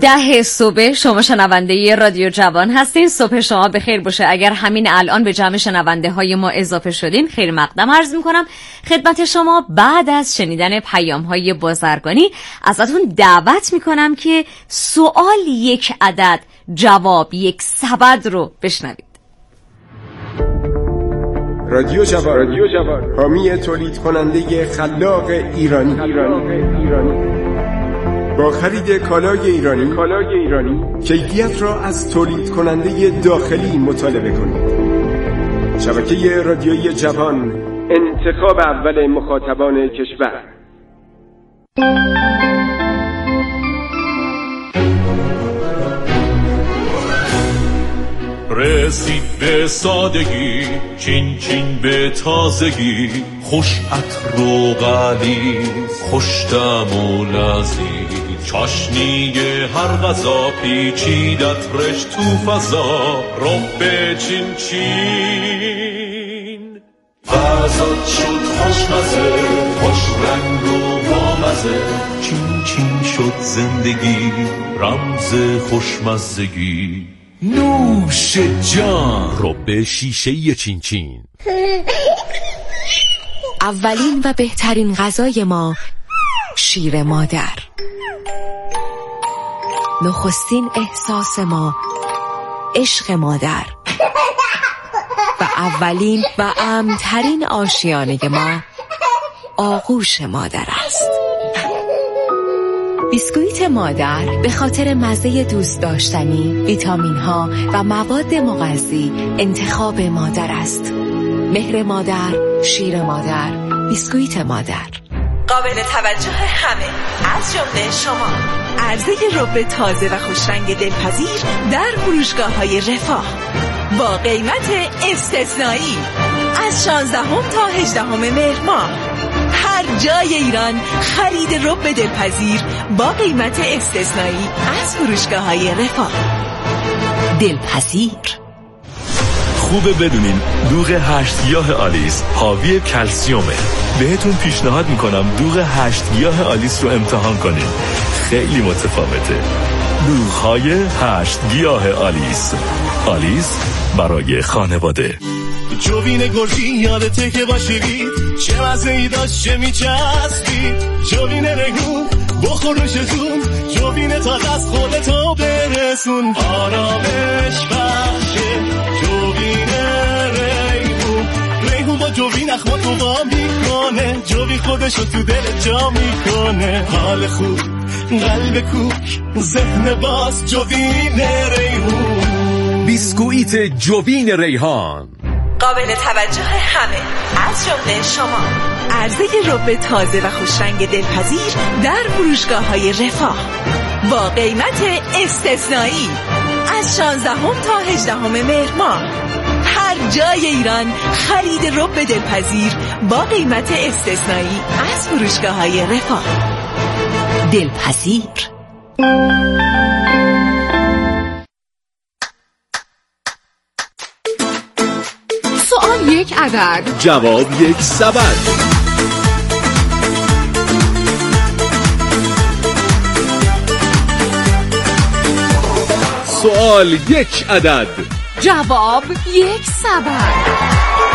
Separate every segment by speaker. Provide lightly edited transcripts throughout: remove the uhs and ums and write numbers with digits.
Speaker 1: 10 صبح شما شنونده رادیو جوان هستین. صبح شما بخیر باشه. اگر همین الان به جمع شنونده های ما اضافه شدین، خیر مقدم عرض میکنم خدمت شما. بعد از شنیدن پیام های بازرگانی ازتون دعوت میکنم که سوال 1 عدد جواب 1 سبد رو بشنوید.
Speaker 2: رادیو جوان حامی تولید کننده خلاق ایرانی. با خرید کالای ایرانی کیفیت را از تولید کننده داخلی مطالبه کنید. شبکه رادیویی جوان، انتخاب اول مخاطبان کشور.
Speaker 3: رسید به سادگی، چین چین به تازگی، خوش عطر و غلیظ، خوش طعم و لذیذ، چاشنی هر غذا پیچیدت رشت تو فضا، رب چین چین فضات شد خوشمزه، خوش رنگ و بامزه، چین چین شد زندگی، رمز خوشمزگی. نوش جان، رب شیشه چین چین.
Speaker 4: اولین و بهترین غذای ما شیر مادر. نخستین احساس ما عشق مادر. و اولین و امن‌ترین آشیانه ما آغوش مادر است. بیسکویت مادر به خاطر مزه دوست داشتنی، ویتامین ها و مواد مغذی انتخاب مادر است. مهر مادر، شیر مادر، بیسکویت مادر.
Speaker 5: قابل توجه همه از جمله شما. عرضه رب تازه و خوشرنگ دلپذیر در فروشگاه‌های رفاه با قیمت استثنایی از 16 تا 18 مهر ماه. هر جای ایران خرید رب دلپذیر با قیمت استثنایی از فروشگاه‌های رفاه. دلپذیر.
Speaker 3: خوبه بدونین دوغ 8 گیاه آلیس حاوی کلسیومه. بهتون پیشنهاد میکنم دوغ 8 گیاه آلیس رو امتحان کنین، خیلی متفاوته. دوغ‌های 8 گیاه آلیس. آلیس برای خانواده.
Speaker 6: جوین گرجی یادته که باشیدی، چه مزه‌ای داشت چه میچسبی. جوین ریحون بخور روشتون، جوین تا دست خودتو برسون. آرامش بخشه جوین ریحون. ریحون با جوین اخماتو با میکنه، جوین خودشو تو دل جا میکنه. حال خوب، قلب کوک، ذهن باز، جوین ریحون.
Speaker 7: بیسکویت جوین ریحان
Speaker 5: قابل توجه همه از جمله شما. عرضه رب تازه و خوشرنگ دلپذیر در فروشگاه‌های رفاه با قیمت استثنایی از 16 تا 18 مهر ماه. هر جای ایران خرید رب دلپذیر با قیمت استثنایی از فروشگاه‌های رفاه. دلپذیر.
Speaker 8: سوال 1 عدد
Speaker 7: جواب 1 سبد. سوال 1 عدد
Speaker 8: جواب 1 سبد.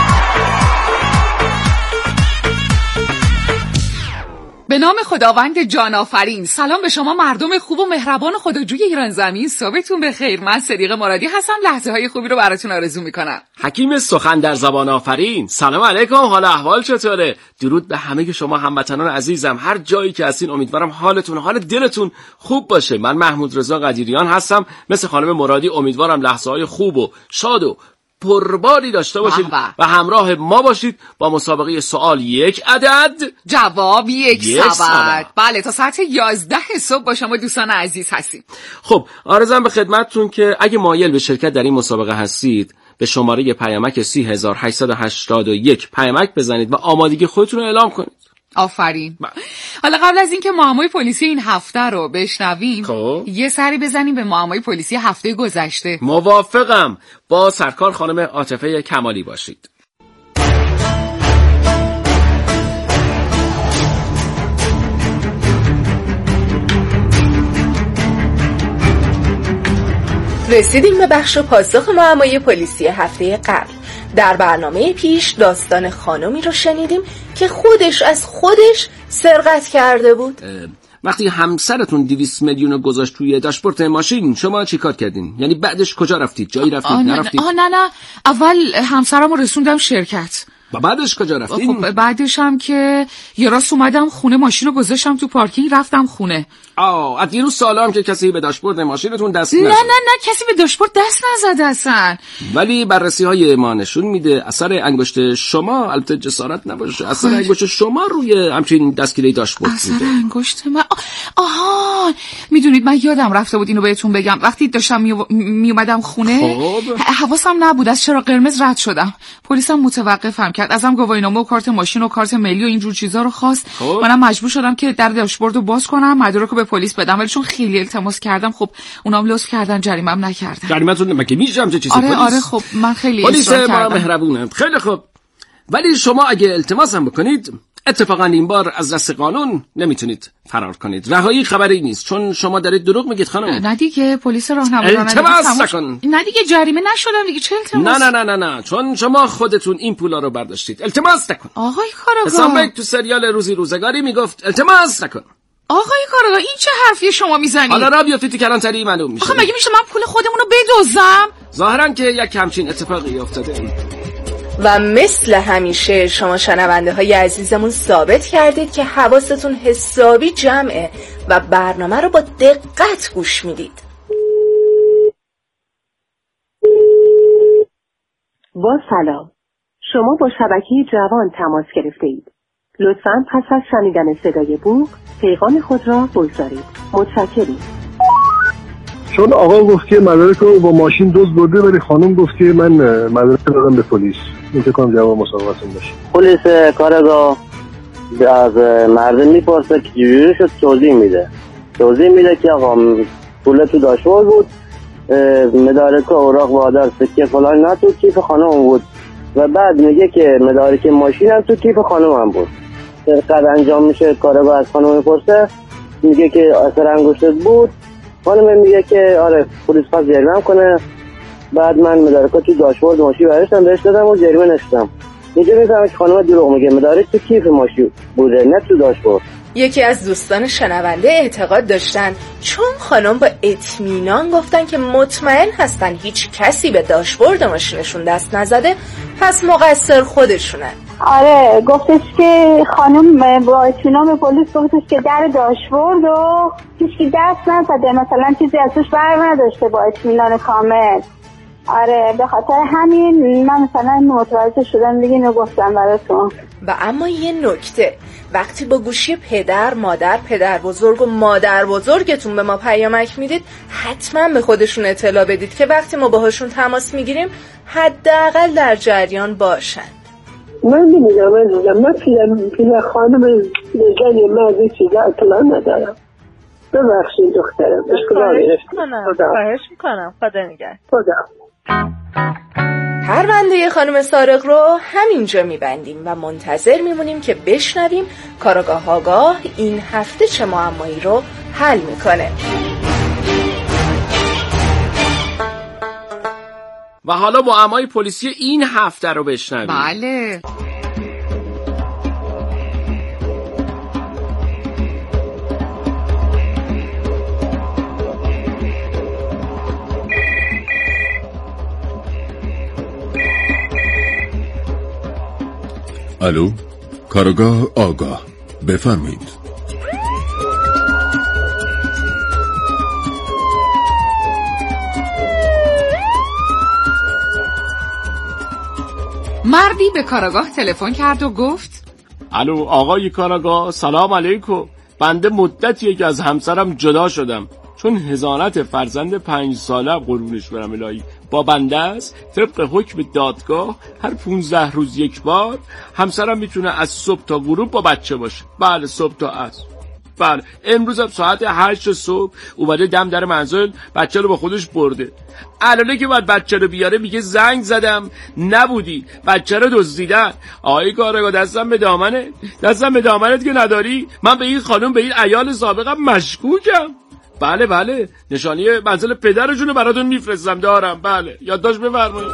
Speaker 8: به نام خداوند جان آفرین. سلام به شما مردم خوب و مهربان خداجوی ایران زمین. صبحتون بخیر. من صدیق مرادی هستم. لحظه های خوبی رو براتون آرزو میکنم.
Speaker 9: حکیم سخن در زبان آفرین. سلام علیکم، حال احوال چطوره؟ درود به همه شما هموطنان عزیزم، هر جایی که هستین امیدوارم حالتون، حال دلتون خوب باشه. من محمود رضا قدیریان هستم. مثل خانم مرادی امیدوارم لحظه های خوب و شاد و پرباری داشته باشید و همراه ما باشید با مسابقه سوال 1 عدد
Speaker 8: جواب 1 سبد. بله، تا ساعت 11 صبح با شما دوستان عزیز هستیم.
Speaker 9: خب عرضم به خدمتتون که اگه مایل به شرکت در این مسابقه هستید به شماره پیامک 3881 پیامک بزنید و آمادگی خودتون رو اعلام کنید.
Speaker 8: آفرین. حالا قبل از اینکه معمای پلیسی این هفته رو بشنویم یه سری بزنیم به معمای پلیسی هفته گذشته.
Speaker 9: موافقم. با سرکار خانم عاطفه کمالی باشید.
Speaker 10: رسیدیم به بخش پاسخ معمای پلیسی هفته قبل. در برنامه پیش داستان خانمی رو شنیدیم که خودش از خودش سرقت کرده بود.
Speaker 9: وقتی همسرتون 200 میلیون رو گذاشت توی داشبورد ماشین، شما چی کار کردین؟ یعنی بعدش کجا رفتید؟ جایی رفتید؟ نرفتید؟
Speaker 8: نه اول همسرم رو رسوندم شرکت.
Speaker 9: و بعدش کجا رفتین؟
Speaker 8: خب بعدش هم که یه راست اومدم خونه، ماشین رو گذاشتم تو پارکینگ، رفتم خونه.
Speaker 9: از دیروز سالا هم که کسی به داشبورد ماشینتون دست نزد؟
Speaker 8: نه کسی به داشبورد دست نزد اصلا.
Speaker 9: ولی بررسی‌های ما نشون میده اثر انگشت شما، البته جسارت نباشه، اثر انگشت شما روی همچین دستگیره داشبورد بوده.
Speaker 8: اثر انگشت من؟ آها، میدونید من یادم رفته بود اینو بهتون بگم. وقتی داشتم میومدم خونه حواسم نبود، از چراغ قرمز رد شدم. پلیسم متوقفم کرد، ازم گواهینامه و کارت ماشین و کارت ملی و اینجور چیزا رو خواست. منم مجبور شدم که در داشبورد رو باز کنم، مدارک رو به پلیس بدم، ولی چون خیلی التماس کردم خب اونام لطف کردن، جریمه‌ام نکردن.
Speaker 9: جریمه‌تون مگه میشه همچین چیزی؟
Speaker 8: آره خب من خیلی
Speaker 9: پلیس ما مهربونه. خیلی خوب، ولی شما اگه التماس هم بکنید اتفاقا این بار از دست قانون نمیتونید فرار کنید. رهایی خبری نیست، چون شما دارید دروغ میگید خانم.
Speaker 8: نه دیگه، پلیس راهنمایی
Speaker 9: التماس نکن.
Speaker 8: نه دیگه، جریمه نشدم دیگه، چه التماس؟
Speaker 9: نه چون شما خودتون این پولا رو برداشتید. التماس نکن.
Speaker 8: آقای کاراگاه،
Speaker 9: حسام تو سریال روزی روزگاری میگفت التماس نکن.
Speaker 8: آقای کاراگاه، این چه حرفی شما میزنید؟
Speaker 9: حالا را بیافتید تو کلانتری معلوم میشه.
Speaker 8: آخه مگه میشه من پول خودمون رو بدزدم؟
Speaker 9: ظاهرا که یک همچین اتفاقی افتاده.
Speaker 10: و مثل همیشه شما شنونده های عزیزمون ثابت کردید که حواستون حسابی جمعه و برنامه رو با دقت گوش میدید.
Speaker 11: با سلام، شما با شبکه جوان تماس گرفته اید. لطفاً پس از شنیدن صدای بوق پیغام خود را بگذارید. متشکریم.
Speaker 12: چون آقا گفت که مدارک رو با ماشین دزد برده، ولی خانم گفت که من مدارک دادم به پلیس. این فکر کنم جواب مسابقتون باشه.
Speaker 13: پلیس کارگاه از مردم میپرسه که چجوری شد، توضیح میده که آقا پول تو داشبورد بود، مدارک اوراق وادار سکه فلان نه تو کیف خانم بود، و بعد میگه که مدارک ماشین هم تو کیف خانم هم بود. سرقت انجام میشه، کارگاه از خانم میپرسه، میگه که اثر انگشتت بود. خانم میگه که آره پلیس پس جریمه کنه. بعد من مدارک تو داشبورد ماشین برشتم بهش دادم و جریمه نشدم. اینجا میفهمم که خانم دروغ میگه، مدارک تو کیف ماشین بوده نه تو داشبورد.
Speaker 10: یکی از دوستان شنونده اعتقاد داشتن چون خانم با اطمینان گفتن که مطمئن هستن هیچ کسی به داشبورد ماشینشون دست نزده، پس مقصر خودشونه.
Speaker 14: آره گفتش که خانم با اطمینان به پلیس گفتش که در داشبورد و هیچکی دست نزده، مثلا چیزی ازش بر نداشته، با اطمینان کامل. آره به خاطر همین من مثلا متوجه شدم دیگه، اینو گفتم براتون.
Speaker 10: و اما یه نکته، وقتی با گوشی پدر، مادر، پدر بزرگ و مادر بزرگتون به ما پیامک میدید، حتما به خودشون اطلاع بدید که وقتی ما باهاشون تماس میگیریم حداقل در جریان باشن.
Speaker 11: من پیل خانم نگنی مرد چیزا اطلاع ندارم. ببخشید دخترم.
Speaker 10: خواهش میکنم. خدا نگهدار. پرونده خانم سارق رو همینجا میبندیم و منتظر میمونیم که بشنویم کارآگاه آگاه این هفته چه معمایی رو حل میکنه.
Speaker 9: و حالا معمای پلیسی این هفته رو بشنویم.
Speaker 8: بله.
Speaker 15: الو، کارگاه آگاه، بفرمایید.
Speaker 8: مردی به کارگاه تلفن کرد و گفت
Speaker 9: الو آقای کارگاه، سلام علیکم. بنده مدتیه که از همسرم جدا شدم، چون حضانت فرزند 5 ساله قربونش برم الهی با بنده است. طبق حکم دادگاه هر 15 روز یک بار همسرم میتونه از صبح تا غروب با بچه باشه. بله صبح تا عصر. بله امروز هم ساعت 8 صبح اومده دم در منزل، بچه رو با خودش برده. الانه که باید بچه رو بیاره میگه زنگ زدم نبودی، بچه رو دزدیدن. آقای کارگاه دستم به دامنت که نداری. من به این خانم، به این عیال سابقم مشکوکم. بله نشانی منزل پدرشون رو براتون میفرستم. دارم. بله یادداشت بفرمایید.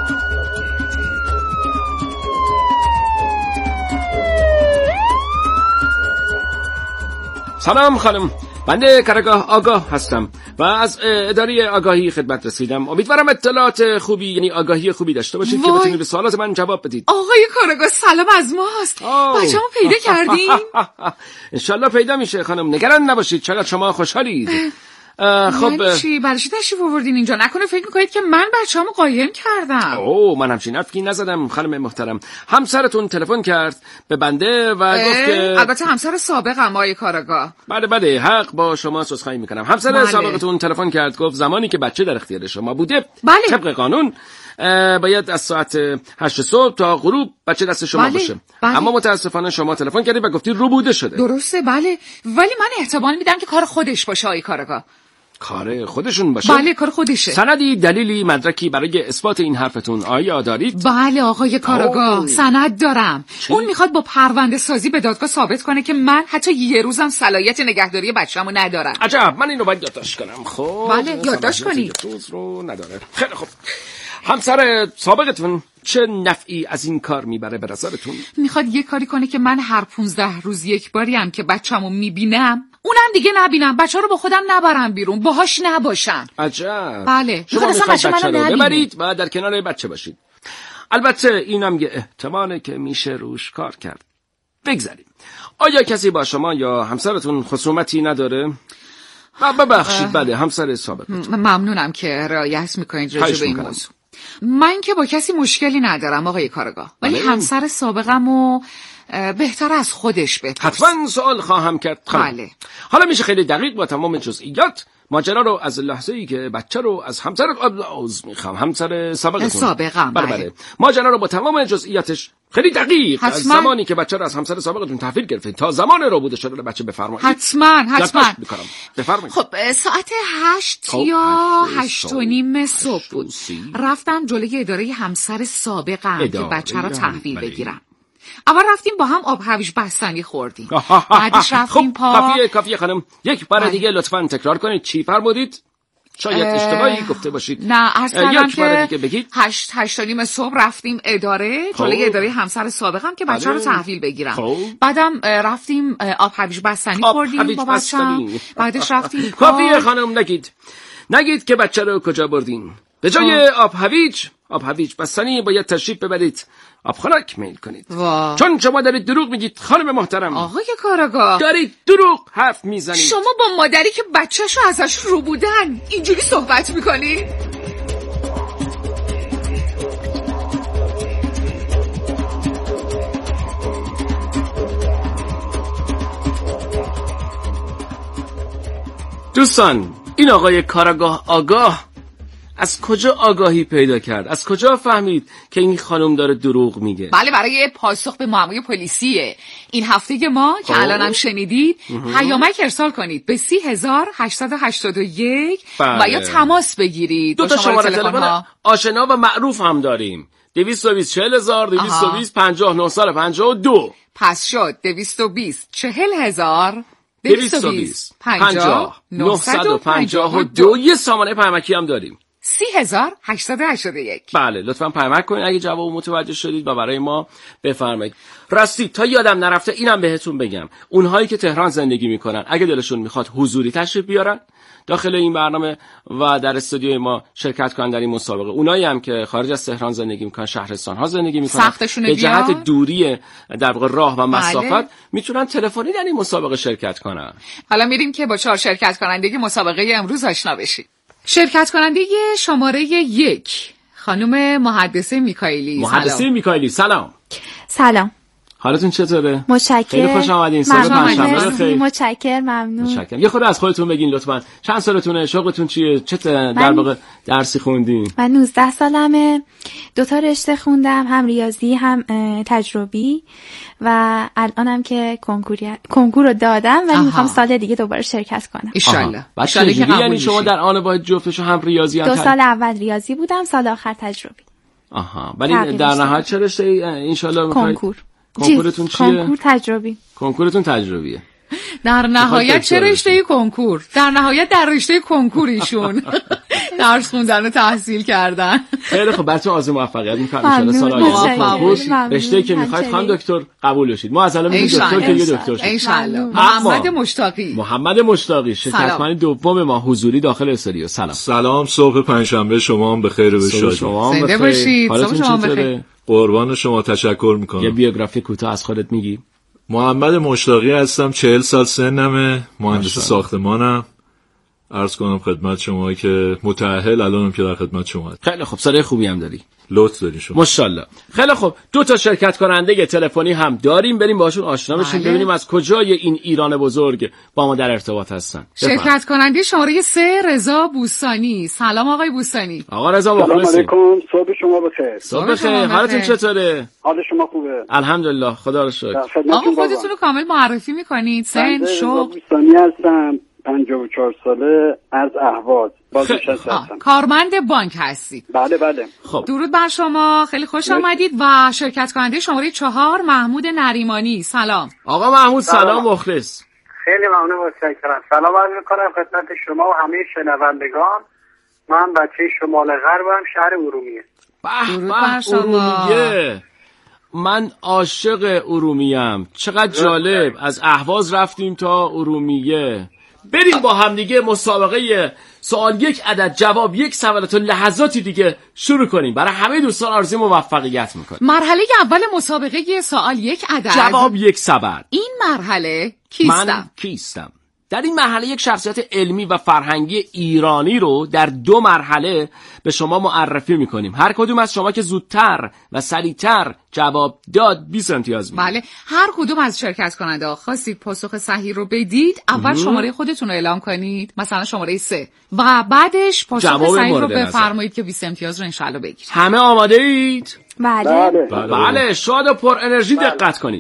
Speaker 9: سلام خانم، بنده کارگاه آگاه هستم و از اداره آگاهی خدمت رسیدم. امیدوارم اطلاعات خوبی، یعنی آگاهی خوبی داشته باشید که بتونید به سوالات من جواب بدید.
Speaker 8: آقای کارگاه سلام از ماست. بچه‌مو پیدا کردین؟
Speaker 9: انشالله پیدا میشه خانم، نگران نباشید. چقدر شما خوشحالید.
Speaker 8: خب چی برای چی تشریف آوردین اینجا؟ نکنه فکر میکنید که من بچه‌مو قایم کردم؟
Speaker 9: من همچین حرفی نزدم خانم محترم. همسرتون تلفن کرد به بنده و گفت که
Speaker 8: البته همسر سابقم آقای کارگاه.
Speaker 9: بله حق با شما سوسخایی میکنم. همسر سابقتون تلفن کرد گفت زمانی که بچه در اختیار شما بوده طبق قانون باید از ساعت 8 صبح تا غروب بچه دست شما باشه. اما متاسفانه شما تلفن کردید و گفتید رو بوده شده.
Speaker 8: درسته ولی من احتمال میدم که کار خودش باشه آقای کارگاه.
Speaker 9: کار خودشون باشه؟
Speaker 8: بله کار خودشه.
Speaker 9: سندی، دلیلی، مدرکی برای اثبات این حرفتون آیا دارید؟
Speaker 8: بله آقای کارگاه سند دارم. اون میخواد با پرونده سازی به دادگاه ثابت کنه که من حتی یه روزم صلاحیت نگهداری بچه‌مو ندارم.
Speaker 9: عجب، من اینو باید یادداشت کنم. خب
Speaker 8: بله یادداشت کنید.
Speaker 9: روز رو نداره. خیلی خوب. همسر سابقتون چه نفعی از این کار میبره به نظرتون؟
Speaker 8: میخواد یه کاری کنه که من هر 15 روز یک باری هم که بچه‌مو میبینم اونم دیگه نبینم، بچه‌ها رو با خودم نبرم بیرون، باهاش نباشم.
Speaker 9: عجب.
Speaker 8: بله
Speaker 9: شما میخواید بچه رو ببرید و در کنار بچه باشید. البته اینم یه احتماله که میشه روش کار کرد. بگذاریم. آیا کسی با شما یا همسرتون خصومتی نداره؟ ببخشید بله همسر سابقتون.
Speaker 8: ممنونم که رعایت میکنید راجع به این موضوع. من که با کسی مشکلی ندارم آقای کارگاه، ولی همسر سابقمو بهتر از خودش بپرس.
Speaker 9: حتما سوال خواهم کرد.
Speaker 8: بله.
Speaker 9: حالا میشه خیلی دقیق با تمام جزئیات ماجرا رو از لحظه‌ای که بچه رو از همسر سابقم. بله. ماجرا رو با تمام جزئیاتش خیلی دقیق از زمانی که بچه رو از همسر سابقتون تحویل گرفتید تا زمان رو بوده شده بچه بفرمایید.
Speaker 8: حتما.
Speaker 9: بفرمایید.
Speaker 8: خب ساعت 8 یا 8:30 صبح بود. رفتم جلوی اداره همسر سابقم که بچه رو تحویل بگیرم. اول رفتیم با هم آب هویج بستنی خوردیم. بعدش رفتیم
Speaker 9: کافیه خانم. یک بار دیگه لطفاً تکرار کنید. چی فرمودید؟ شاید اشتباهی گفته باشید.
Speaker 8: نه عرض کردم که 8:30 صبح رفتیم جلوی اداره همسر سابقم که بچه رو تحویل بگیرم. بعدم رفتیم آب هویج بستنی خوردیم با بچه‌م. بعدش رفتیم
Speaker 9: کافیه خانم. نگید که بچه رو کجا بردین. به جای آب هویج بستنی باید تشریف ببرید آبخنک میل کنید. چون شما دارید دروغ میگید خانم محترم.
Speaker 8: آقای کارگاه
Speaker 9: دارید دروغ حرف میزنید.
Speaker 8: شما با مادری که بچه‌شو ازش رو بودن اینجوری صحبت میکنید؟
Speaker 9: دوستان، این آقای کارگاه آگاه از کجا آگاهی پیدا کرد؟ از کجا فهمید که این خانم داره دروغ میگه؟
Speaker 8: بله برای پاسخ به معمای پلیسیه. این هفته ما که الانم شنیدید پیامک ارسال کنید به 30881 و یا تماس بگیرید.
Speaker 9: 2 تا شماره تلفن آشنا و معروف هم داریم. 220 40000 220 50 952.
Speaker 8: پس شد 220 40000 220 50 952.
Speaker 9: یه سامانه پیامکی هم داریم
Speaker 8: 30881.
Speaker 9: بله لطفاً پیامک کنید اگه جواب متوجه شدید و برای ما بفرمایید. راستی تا یادم نرفته اینم بهتون بگم، اونهایی که تهران زندگی میکنن اگه دلشون میخواد حضوری تشریف بیارن داخل این برنامه و در استودیوی ما شرکت کنن در این مسابقه، اونایی هم که خارج از تهران زندگی میکنن، شهرستان ها زندگی میکنن، به جهت دوری در واقع راه و مسافت میتونن تلفنی در این مسابقه شرکت کنن.
Speaker 8: حالا میریم که با 4 شرکت کننده مسابقه امروز آشنا بشیم. شرکت کننده شماره 1 خانم مهندسه میکائیلی.
Speaker 9: مهندسه میکائیلی سلام.
Speaker 16: سلام.
Speaker 9: حالتون چطوره؟
Speaker 16: متشکرم.
Speaker 9: خیلی خوش آمدین. صبح پنجشنبه بخیر.
Speaker 16: متشکرم. ممنون.
Speaker 9: متشکرم. یه خورده از خودتون بگین لطفاً. چند سالتونه؟ شغلتون چیه؟ چه در واقع درسی خوندین؟
Speaker 16: من 19 سالمه. 2 تا رشته خوندم، هم ریاضی هم تجربی و الانم که کنکور رو دادم ولی میخوام سال دیگه دوباره شرکت کنم.
Speaker 8: ان
Speaker 9: شاء الله. یعنی شما در آن باید جفتشو هم ریاضی هم
Speaker 16: 2 سال اول ریاضی بودم، سال آخر تجربی.
Speaker 9: ولی در نهایت چه رشته ان شاء الله
Speaker 16: کنکورتون چیه؟ کنکورتون تجربیه.
Speaker 9: کنکورتون تجربیه.
Speaker 8: در نهایت چه رشته کنکور؟ در نهایت در رشته کنکور ایشون درس خوندن و تحصیل کردن.
Speaker 9: خیلی خب براتون آرزوی موفقیت می‌کنم ان شاء الله سال آینده کنکور رشته‌ای که می‌خواید خانم دکتر قبول بشید. ما از الان میگیم دکتر که یه دکتر شید
Speaker 8: ان شاء الله. محمد مشتاقی
Speaker 9: شرکت‌کننده دوم ما حضوری داخل استودیو.
Speaker 17: سلام، صبح پنجشنبه شما هم بخیر و شاد.
Speaker 8: زنده باشید. صبح شما بخیر.
Speaker 17: قربان شما تشکر میکنم.
Speaker 9: یه بیوگرافی کوتاه از خودت میگی؟
Speaker 17: محمد مشتاقی هستم، 40 سال سنمه، مهندس ساختمانم. عرض کنم خدمت شما که متأهل الانم که در خدمت شما هستم.
Speaker 9: خیلی خوب، صدای خوبی هم داری.
Speaker 17: لطف داری شما.
Speaker 9: ماشاءالله. خیلی خوب، 2 تا شرکت کننده تلفنی هم داریم، بریم باهاشون آشنا بشیم ببینیم از کجای این ایران بزرگ با ما در ارتباط هستن.
Speaker 8: شرکت کننده شماره 3 رضا بوستانی. سلام آقای بوستانی.
Speaker 9: آقا رضا مخلصی.
Speaker 18: سلام علیکم، صبح شما بخیر.
Speaker 9: صبح بخیر. حالتون چطوره؟
Speaker 18: حال شما خوبه؟
Speaker 9: الحمدلله، خدا رو شکر.
Speaker 8: آقا خودتون رو کامل معرفی میکنید؟ سن، شغل؟
Speaker 18: بوستانی هستم، 54 ساله، از اهواز بازنشسته هستم.
Speaker 8: کارمند بانک هستید؟
Speaker 18: بله بله.
Speaker 9: خب
Speaker 8: درود بر شما، خیلی خوش آمدید. و شرکت کننده شماره 4 محمود نریمانی. سلام
Speaker 9: آقا محمود. سلام مخلص.
Speaker 18: خیلی ممنون، متشکرم. سلام عرض می‌کنم خدمت شما و همه شنوندگان. من بچه شمال غربم، شهر ارومیه.
Speaker 8: درود بر شما.
Speaker 9: ارومیه. من عاشق ارومیم. چقدر جالب. از اهواز رفتیم تا ارومیه. بریم با هم دیگه مسابقه سوال 1 عدد جواب 1 سوال تا لحظاتی دیگه شروع کنیم. برای همه دوستان آرزوی موفقیت میکنم.
Speaker 8: مرحله اول مسابقه سوال 1 عدد
Speaker 9: جواب 1 سوال.
Speaker 8: این مرحله کیستم؟
Speaker 9: من کیستم. در این مرحله یک شخصیت علمی و فرهنگی ایرانی رو در 2 مرحله به شما معرفی میکنیم. هر کدوم از شما که زودتر و سریعتر جواب داد 20 امتیاز میگیرید.
Speaker 8: بله، هر کدوم از شرکت کننده خواستید پاسخ صحیح رو بدید، اول شماره خودتون رو اعلام کنید، مثلا شماره 3، و بعدش پاسخ صحیح رو بفرمایید که 20 امتیاز رو انشالله بگیرید.
Speaker 9: همه آماده اید؟
Speaker 16: بله.
Speaker 9: بله، شاد و پر انرژی دقت کنید.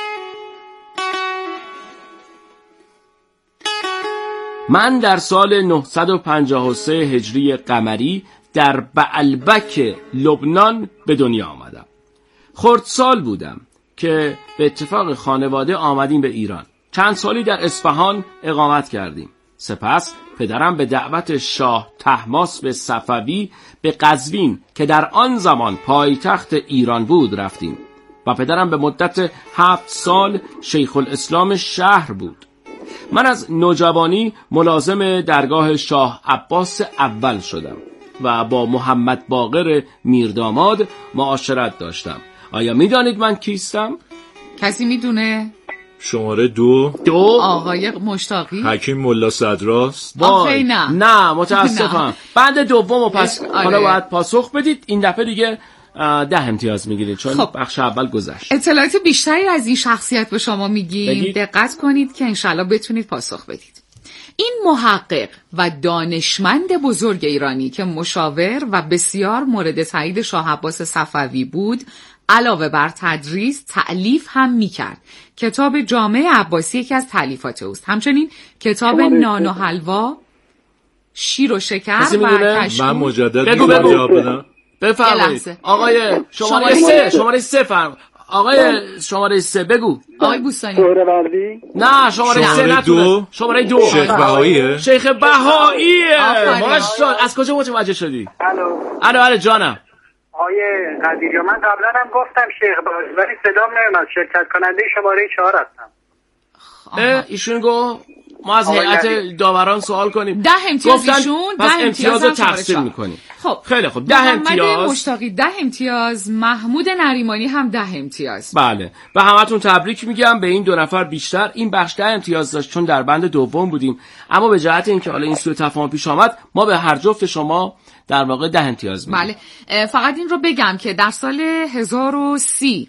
Speaker 9: من در سال 953 هجری قمری در بعلبک لبنان به دنیا آمدم. خردسال بودم که به اتفاق خانواده آمدیم به ایران. چند سالی در اصفهان اقامت کردیم. سپس پدرم به دعوت شاه طهماسب صفوی به قزوین که در آن زمان پایتخت ایران بود رفتیم و پدرم به مدت 7 سال شیخ الاسلام شهر بود. من از نوجوانی ملازم درگاه شاه عباس اول شدم و با محمد باقر میرداماد معاشرت داشتم. آیا میدانید من کیستم؟
Speaker 8: کسی میدونه؟
Speaker 17: شماره 2
Speaker 8: آقای مشتاقی.
Speaker 17: حکیم ملا صدراست.
Speaker 8: آخه
Speaker 9: نه متاسفم. بند دومو پس حالا باید پاسخ بدید. این دفعه دیگه 10 امتیاز میگیرید چون بخش اول گذشت.
Speaker 8: اطلاعات بیشتری از این شخصیت به شما میگیم، دقت کنید که انشالله بتونید پاسخ بدید. این محقق و دانشمند بزرگ ایرانی که مشاور و بسیار مورد تایید شاه عباس صفوی بود، علاوه بر تدریس تألیف هم میکرد. کتاب جامع عباسی یکی از تألیفات اوست. همچنین کتاب نان و حلوا، شیر و شکر و کشکول.
Speaker 17: من مجدد جواب بدم.
Speaker 9: بفرمایید آقای شماره 3 فرم. آقای شماره 3 بگو.
Speaker 8: آقای بوستانی.
Speaker 18: سهروردی؟
Speaker 9: نه شماره 3 نتونه. شماره 2
Speaker 17: شیخ بهاییه.
Speaker 9: شیخ بهاییه. ماشاءالله. از کجا متوجه شدی؟ الو جانم.
Speaker 18: آقای قدیری، من قبلا هم گفتم شیخ بهایی ولی صدام نمیاد. شرکت کننده شماره 4 هستم.
Speaker 9: ایشون گفت ما از هیئت داوران سوال کنیم.
Speaker 8: 10 امتیاز ایشون، 10 امتیاز
Speaker 9: رو تقسیم میکنیم.
Speaker 8: خب
Speaker 9: خیلی خوب، 10 امتیاز.
Speaker 8: محمد مشتاقی 10 امتیاز، محمود نریمانی هم 10 امتیاز.
Speaker 9: بله، به همتون تبریک میگم. به این 2 نفر بیشتر. این بخش 10 امتیاز داشت چون در بند دوم بودیم، اما به جهت اینکه حالا این سوء تفاهم پیش آمد ما به هر جفت شما در واقع 10 امتیاز میدیم.
Speaker 8: بله، فقط این رو بگم که در سال 1030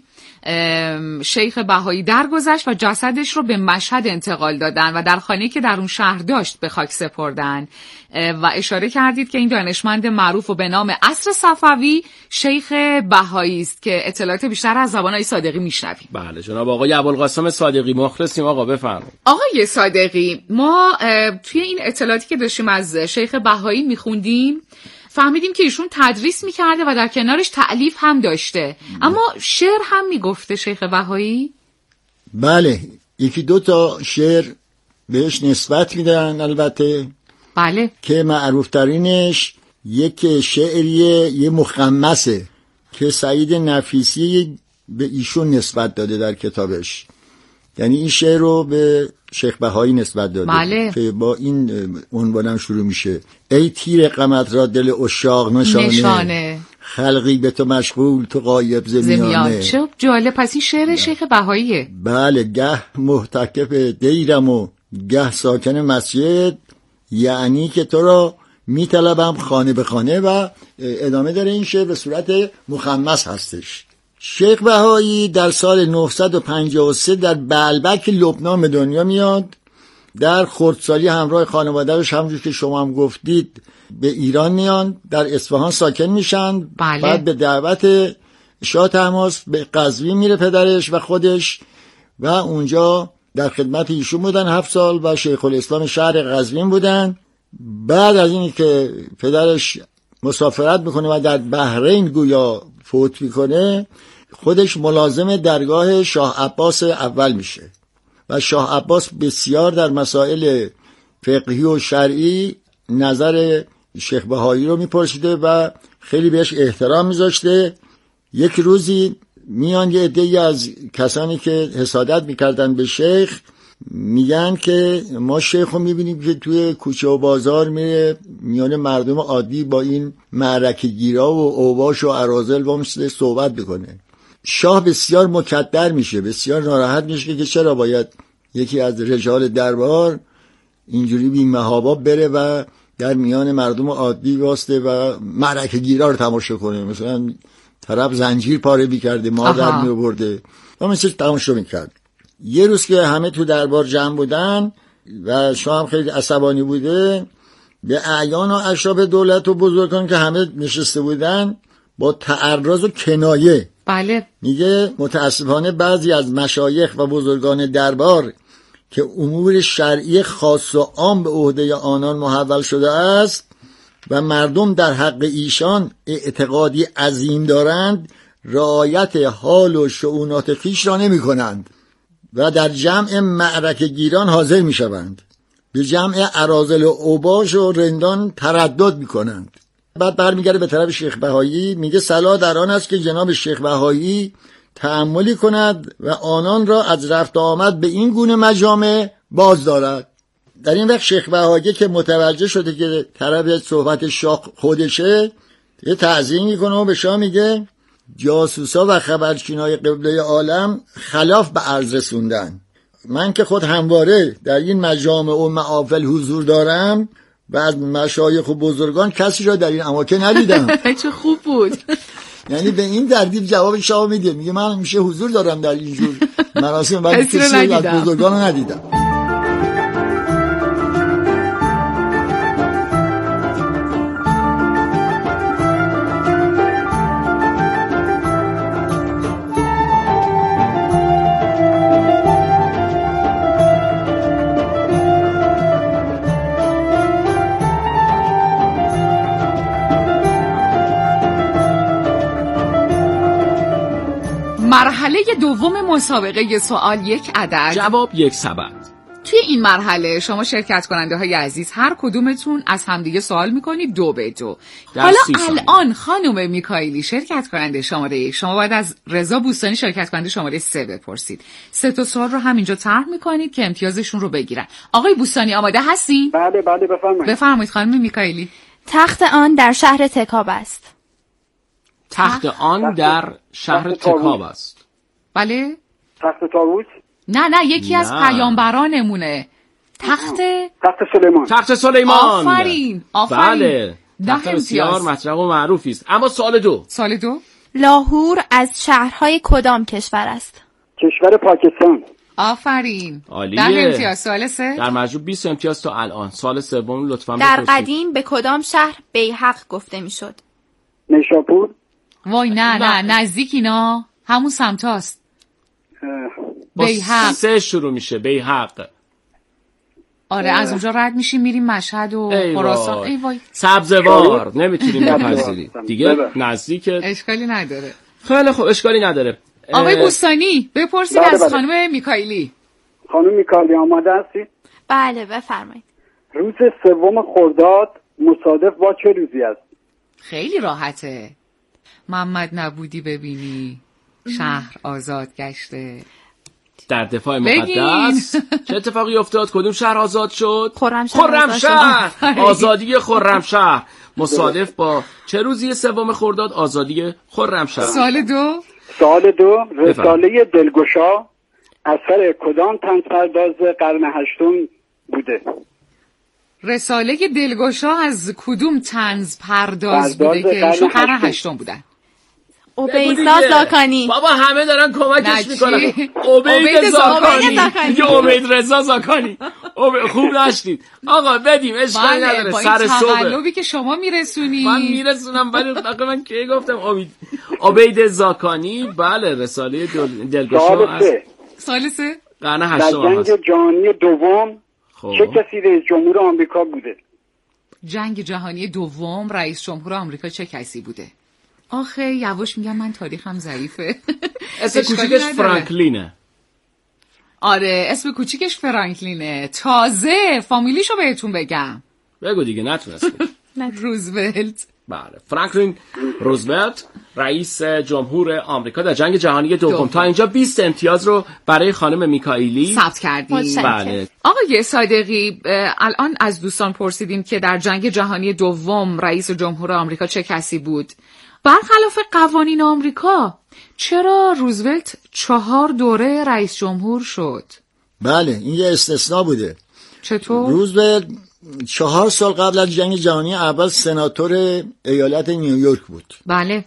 Speaker 8: شیخ بهایی درگذشت و جسدش رو به مشهد انتقال دادن و در خانه‌ای که در اون شهر داشت به خاک سپردن و اشاره کردید که این دانشمند معروف و به نام عصر صفوی شیخ بهایی است که اطلاعات بیشتر از زبان آقای صادقی میشنویم.
Speaker 9: بله جناب آقای ابوالقاسم صادقی مخلصیم. آقا بفرمایید.
Speaker 8: آقای صادقی، ما توی این اطلاعاتی که داشتیم از شیخ بهایی میخوندیم فهمیدیم که ایشون تدریس میکرده و در کنارش تألیف هم داشته. اما شعر هم میگفته شیخ بهایی؟
Speaker 19: بله، 1-2 تا شعر بهش نسبت میدن البته.
Speaker 8: بله.
Speaker 19: که معروف ترینش یک شعریه، یه مخمسه که سعید نفیسی به ایشون نسبت داده در کتابش. یعنی این شعر رو به شیخ بهایی نسبت داده.
Speaker 8: بله.
Speaker 19: که با این عنوانم شروع میشه: ای تیر غمت را دل عشاق نشانه، خلقی به تو مشغول تو غایب زمیانه.
Speaker 8: چه جالب. پس این شعر شیخ بهاییه.
Speaker 19: بله. گه محتکف دیرم و گه ساکن مسجد، یعنی که تو را میطلبم خانه به خانه. و ادامه داره این شعر به صورت مخمس هستش. شیخ بهایی در سال 953 در بلبک لبنان به دنیا میاد. در خردسالی همراه خانواده‌اش همونجور که شما هم گفتید به ایران میان، در اصفهان ساکن میشن.
Speaker 8: بله.
Speaker 19: بعد به دعوت شاه طهماسپ به قزوین میره پدرش و خودش، و اونجا در خدمت ایشون بودن 7 سال و شیخ الاسلام شهر قزوین بودن. بعد از اینی که پدرش مسافرت میکنه و در بحرین گویا فوت میکنه، خودش ملازم درگاه شاه عباس اول میشه و شاه عباس بسیار در مسائل فقهی و شرعی نظر شیخ بهایی رو میپرسیده و خیلی بهش احترام میذاشته. یک روزی میان یه عده‌ای از کسانی که حسادت میکردن به شیخ میگن که ما شیخ رو میبینیم که توی کوچه و بازار میره میان مردم عادی با این معرکه گیرا و اوباش و اراذل وامسته صحبت بکنه. شاه بسیار مکدر میشه، بسیار ناراحت میشه که چرا باید یکی از رجال دربار اینجوری بی محابا بره و در میان مردم عادی واسطه و معرکه گیرا رو تماشا کنه. مثلا طرف زنجیر پاره بیکرده، مادر میبرده و مثل تماشا میکرد. یه روز که همه تو دربار جمع بودن و شاه هم خیلی عصبانی بوده، به اعیان و اشراف دولت و بزرگان که همه نشسته بودن با تعرض و کنایه
Speaker 8: بله
Speaker 19: میگه متاسفانه بعضی از مشایخ و بزرگان دربار که امور شرعی خاص و عام به عهده آنان محول شده است و مردم در حق ایشان اعتقادی عظیم دارند، رعایت حال و شؤونات خویش را نمی کنند و در جمع معرکه گیران حاضر می شوند، به جمع اراذل و اوباش و رندان تردد می کنند. بعد برمیگرده به طرف شیخ بهایی میگه صلاح در آن است که جناب شیخ بهایی تأملی کند و آنان را از رفت آمد به این گونه مجامع باز دارد. در این وقت شیخ بهایی که متوجه شده که طرف صحبت شاه خودشه، یه تعظیم میکنه و به شاه میگه جاسوسا و خبرچینای قبله عالم خلاف به عرض رسوندن. من که خود همواره در این مجامع و محافل حضور دارم و از مشایخ و بزرگان کسی را در این اماکن ندیدم.
Speaker 8: چه خوب بود.
Speaker 19: یعنی به این ترتیب جواب شاه میده، میگه من همیشه حضور دارم در اینجور مراسم ولی کسی از بزرگان رو ندیدم.
Speaker 8: مرحله دوم مسابقه سوال 1 عدد
Speaker 9: جواب 1 سبد.
Speaker 8: توی این مرحله شما شرکت کننده های عزیز هر کدومتون از همدیگه سوال میکنید 2 به 2. حالا الان خانم میکائیلی شرکت کننده شماره 1، شما باید از رضا بوستانی شرکت کننده شماره 3 بپرسید. 3 تا سوال رو همینجا طرح میکنید که امتیازشون رو بگیرن. آقای بوستانی آماده هستی؟
Speaker 18: بله بفرمایید.
Speaker 8: بفرمایید خانم میکائیلی.
Speaker 16: تخت آن در شهر تکاب است.
Speaker 9: تخت آن در شهر تکاب است.
Speaker 8: بله؟
Speaker 18: تخت طاووس؟
Speaker 8: نه یکی از پیامبرانمونه. تخت
Speaker 18: سلیمان.
Speaker 9: تخت سلیمان.
Speaker 8: آفرین.
Speaker 9: بله. تخت بسیار مطرح و معروفی است. اما سوال 2.
Speaker 8: سوال 2.
Speaker 16: لاهور از شهرهای کدام کشور است؟
Speaker 18: کشور پاکستان.
Speaker 8: آفرین.
Speaker 9: عالیه.
Speaker 8: 10 امتیاز. سوال 3.
Speaker 9: در مجموع 20 امتیاز تا الان. سوال 3 لطفاً
Speaker 16: در
Speaker 9: بپرسید.
Speaker 16: قدیم به کدام شهر بیهق گفته میشد؟
Speaker 18: نیشاپور.
Speaker 8: وای نه نزدیک اینا همون سمتاست. بیهق
Speaker 9: 3 شروع میشه. بیهق.
Speaker 8: آره از اونجا رد میشیم میریم مشهد و خراسان. ای وای
Speaker 9: سبزوار نمیتونیم بپذیریم دیگه نزدیکه.
Speaker 8: اشکالی نداره.
Speaker 9: خیلی خوب اشکالی نداره.
Speaker 8: آقای بوستانی بپرسید از خانم میکائیلی.
Speaker 18: خانم میکائیلی آماده هستی؟
Speaker 16: بله بفرمایید.
Speaker 18: روز 3 خرداد مصادف با چه روزی است؟
Speaker 8: خیلی راحته. محمد نبودی ببینی شهر آزاد گشته.
Speaker 9: در دفاع مقدس چه اتفاقی افتاد؟ کدوم شهر آزاد شد؟ خرمشهر. آزادی خرمشهر مصادف با چه روزی 3 خرداد؟ آزادی خرمشهر.
Speaker 18: سال دو رساله دلگشا اثر کدام طنزپرداز قرن 8 بوده؟
Speaker 8: رساله دلگشا از کدوم طنزپرداز بوده که ایشون قرن 8 بودن؟
Speaker 16: عبیدزا زاکانی.
Speaker 9: بابا همه دارن کمکش میکنن. عبید زاکانی. دیگه عبید رضا زاکانی. خوب نشدید آقا، بدیم اشکالی نداره. سر صبح
Speaker 8: تقلبی که شما میرسونی
Speaker 9: من میرسونم، ولی من کی گفتم عبید زاکانی. بله رساله دلگشا از
Speaker 8: سال 3
Speaker 9: قرن 8
Speaker 18: در جنگ جهانی دوم چه کسی رئیس جمهور آمریکا بوده؟
Speaker 8: جنگ جهانی دوم رئیس جمهور آمریکا چه کسی بوده؟ آخه یواش میگم من تاریخم ضعیفه.
Speaker 9: اسم کوچیکش فرانکلینه.
Speaker 8: آره اسم کوچیکش فرانکلینه. تازه فامیلیشو بهتون بگم.
Speaker 9: بگو دیگه نتونستی.
Speaker 8: روزولت.
Speaker 9: بله فرانکلین روزولت رئیس جمهور آمریکا در جنگ جهانی دوم. تا اینجا 20 امتیاز رو برای خانم میکائیلی
Speaker 8: ثبت کردیم.
Speaker 9: بله.
Speaker 8: آقای صادقی الان از دوستان پرسیدیم که در جنگ جهانی دوم رئیس جمهور آمریکا چه کسی بود. برخلاف قوانین آمریکا چرا روزولت 4 دوره رئیس جمهور شد؟
Speaker 19: بله این یه استثناء بوده.
Speaker 8: چطور؟
Speaker 19: روزولت 4 سال قبل از جنگ جهانی اول سناتور ایالت نیویورک بود.
Speaker 8: بله.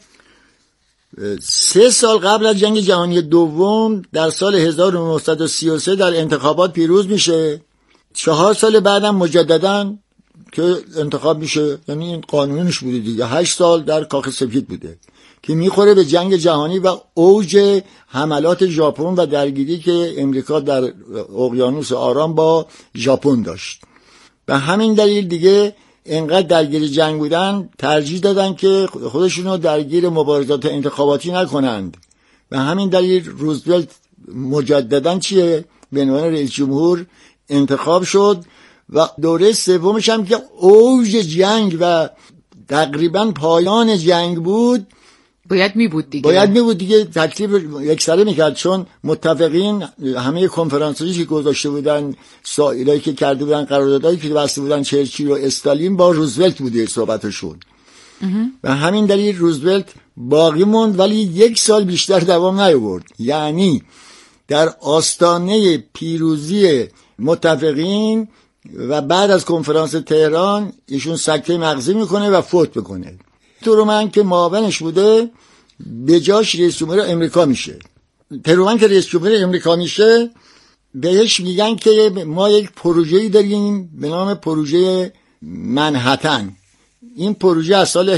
Speaker 19: 3 سال قبل از جنگ جهانی دوم در سال 1933 در انتخابات پیروز میشه. 4 سال بعدم مجدداً که انتخاب میشه، یعنی این قانونش بوده دیگه. 8 سال در کاخ سفید بوده که میخوره به جنگ جهانی و اوج حملات ژاپن و درگیری که امریکا در اقیانوس آرام با ژاپن داشت. به همین دلیل دیگه انقدر درگیر جنگ بودن ترجیح دادن که خودشونو درگیر مبارزات انتخاباتی نکنند. به همین دلیل روزولت مجدداً به عنوان رئیس جمهور انتخاب شد و دوره سومش هم که اوج جنگ و تقریبا پایان جنگ بود
Speaker 8: باید می بود دیگه
Speaker 19: تکلیف یکسره میکرد، چون متفقین همه کنفرانسایی که گذاشته بودن، سایلایی که کرده بودن، قراردادایی که بسته بودن چرچیل و استالین با روزولت بوده صحبتشون. و همین دلیل روزولت باقی موند ولی 1 سال بیشتر دوام نیاورد. یعنی در آستانه پیروزی متفقین و بعد از کنفرانس تهران ایشون سکته مغزی میکنه و فوت بکنه. ترومن که معاونش بوده به جاش رئیس جمهور امریکا میشه. ترومن که رئیس جمهور امریکا میشه بهش میگن که ما یک پروژه‌ای داریم به نام پروژه منهتن. این پروژه از سال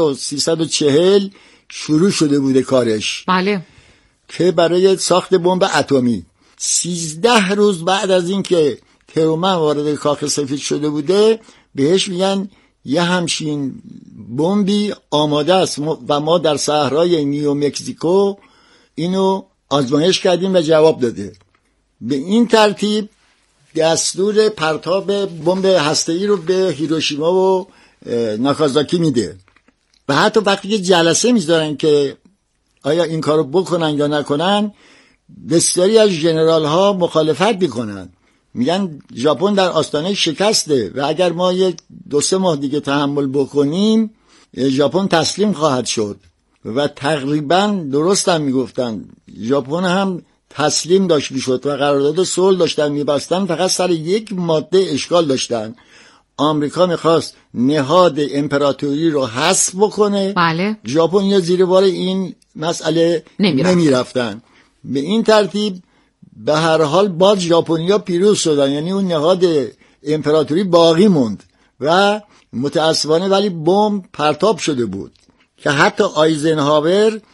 Speaker 19: 1340 شروع شده بوده کارش.
Speaker 8: بله.
Speaker 19: که برای ساخت بمب اتمی 13 روز بعد از اینکه ترومن وارد کاخ سفید شده بوده بهش میگن یه همچین بمبی آماده است و ما در صحرای نیو مکزیکو اینو آزمایش کردیم و جواب داده. به این ترتیب دستور پرتاب بمب هسته‌ای رو به هیروشیما و ناکازاکی میده و حتی وقتی که جلسه میذارن که آیا این کارو بکنن یا نکنن بسیاری از ژنرال ها مخالفت میکنن، میگن ژاپن در آستانه شکسته و اگر ما 2-3 ماه دیگه تحمل بکنیم ژاپن تسلیم خواهد شد. و تقریبا درست هم میگفتن. ژاپن هم تسلیم داشت میشد و قرارداد صلح داشتن میبستن، فقط سر یک ماده اشکال داشتن. آمریکا میخواست نهاد امپراتوری رو حذف بکنه.
Speaker 8: بله.
Speaker 19: ژاپن یا زیر بار این مسئله نمیرفتن. به این ترتیب به هر حال باز ژاپنیا پیروز شدن، یعنی اون نهاد امپراتوری باقی موند و متاسفانه ولی بمب پرتاب شده بود که حتی آیزنهاور